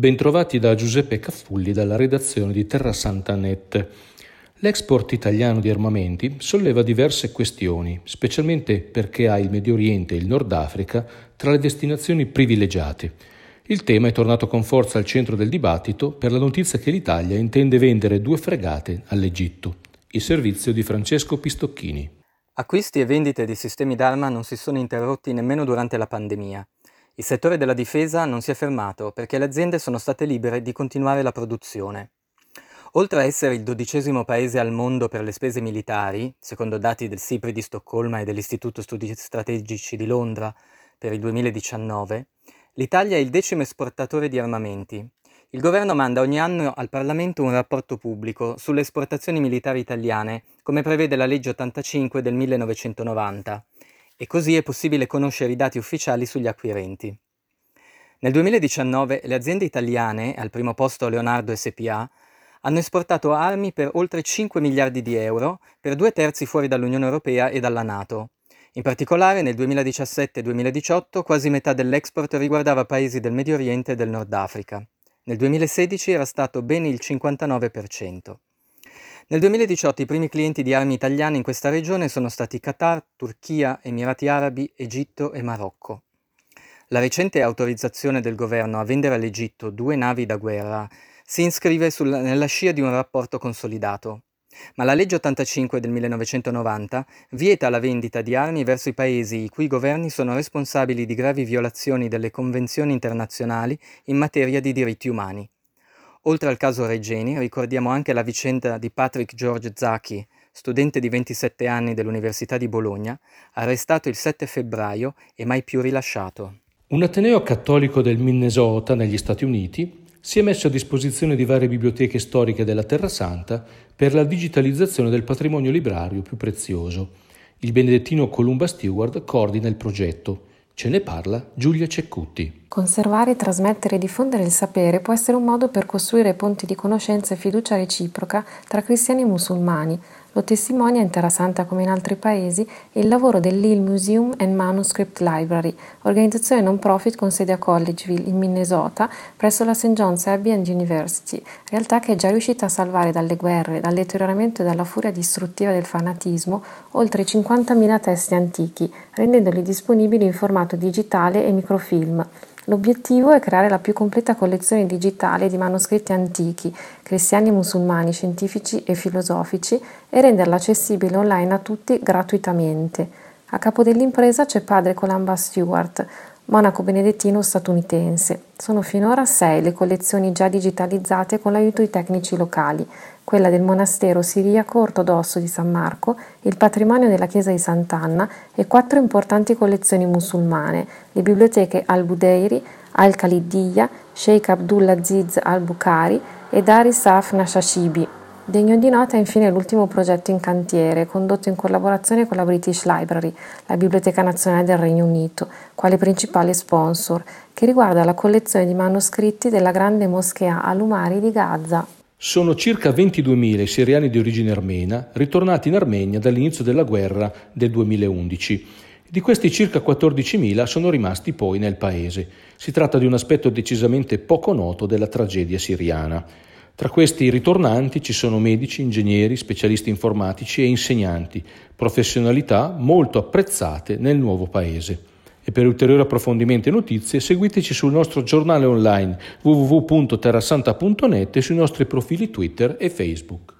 Bentrovati da Giuseppe Caffulli dalla redazione di TerraSanta.net. L'export italiano di armamenti solleva diverse questioni, specialmente perché ha il Medio Oriente e il Nord Africa tra le destinazioni privilegiate. Il tema è tornato con forza al centro del dibattito per la notizia che l'Italia intende vendere 2 fregate all'Egitto. Il servizio di Francesco Pistocchini. Acquisti e vendite di sistemi d'arma non si sono interrotti nemmeno durante la pandemia. Il settore della difesa non si è fermato perché le aziende sono state libere di continuare la produzione. Oltre a essere il 12° paese al mondo per le spese militari, secondo dati del SIPRI di Stoccolma e dell'Istituto Studi Strategici di Londra per il 2019, l'Italia è il 10° esportatore di armamenti. Il governo manda ogni anno al Parlamento un rapporto pubblico sulle esportazioni militari italiane, come prevede la legge 85 del 1990. E così è possibile conoscere i dati ufficiali sugli acquirenti. Nel 2019 le aziende italiane, al primo posto Leonardo SpA, hanno esportato armi per oltre 5 miliardi di euro, per 2/3 fuori dall'Unione Europea e dalla NATO. In particolare nel 2017-2018 quasi metà dell'export riguardava paesi del Medio Oriente e del Nord Africa. Nel 2016 era stato ben il 59%. Nel 2018 i primi clienti di armi italiane in questa regione sono stati Qatar, Turchia, Emirati Arabi, Egitto e Marocco. La recente autorizzazione del governo a vendere all'Egitto 2 navi da guerra si iscrive nella scia di un rapporto consolidato. Ma la legge 85 del 1990 vieta la vendita di armi verso i paesi i cui governi sono responsabili di gravi violazioni delle convenzioni internazionali in materia di diritti umani. Oltre al caso Regeni, ricordiamo anche la vicenda di Patrick George Zaki, studente di 27 anni dell'Università di Bologna, arrestato il 7 febbraio e mai più rilasciato. Un ateneo cattolico del Minnesota, negli Stati Uniti, si è messo a disposizione di varie biblioteche storiche della Terra Santa per la digitalizzazione del patrimonio librario più prezioso. Il benedettino Columba Stewart coordina il progetto. Ce ne parla Giulia Ceccutti. Conservare, trasmettere e diffondere il sapere può essere un modo per costruire ponti di conoscenza e fiducia reciproca tra cristiani e musulmani. Lo testimonia in Terra Santa come in altri paesi il lavoro dell'Hill Museum and Manuscript Library, organizzazione non profit con sede a Collegeville, in Minnesota, presso la St. John's Abbey and University, realtà che è già riuscita a salvare dalle guerre, dal deterioramento e dalla furia distruttiva del fanatismo oltre 50.000 testi antichi, rendendoli disponibili in formato digitale e microfilm. L'obiettivo è creare la più completa collezione digitale di manoscritti antichi, cristiani e musulmani, scientifici e filosofici e renderla accessibile online a tutti gratuitamente. A capo dell'impresa c'è padre Columba Stewart, monaco benedettino statunitense. Sono finora 6 le collezioni già digitalizzate con l'aiuto di tecnici locali, quella del monastero siriaco ortodosso di San Marco, il patrimonio della chiesa di Sant'Anna e 4 importanti collezioni musulmane, le biblioteche Al-Budeiri, Al-Khalidiyya, Sheikh Abdulaziz Al-Bukhari e Dar Isaf Nashashibi. Degno di nota è infine l'ultimo progetto in cantiere, condotto in collaborazione con la British Library, la Biblioteca Nazionale del Regno Unito, quale principale sponsor, che riguarda la collezione di manoscritti della grande moschea Al-Umari di Gaza. Sono circa 22.000 i siriani di origine armena ritornati in Armenia dall'inizio della guerra del 2011. Di questi circa 14.000 sono rimasti poi nel paese. Si tratta di un aspetto decisamente poco noto della tragedia siriana. Tra questi ritornanti ci sono medici, ingegneri, specialisti informatici e insegnanti, professionalità molto apprezzate nel nuovo paese. E per ulteriori approfondimenti e notizie seguiteci sul nostro giornale online www.terrasanta.net e sui nostri profili Twitter e Facebook.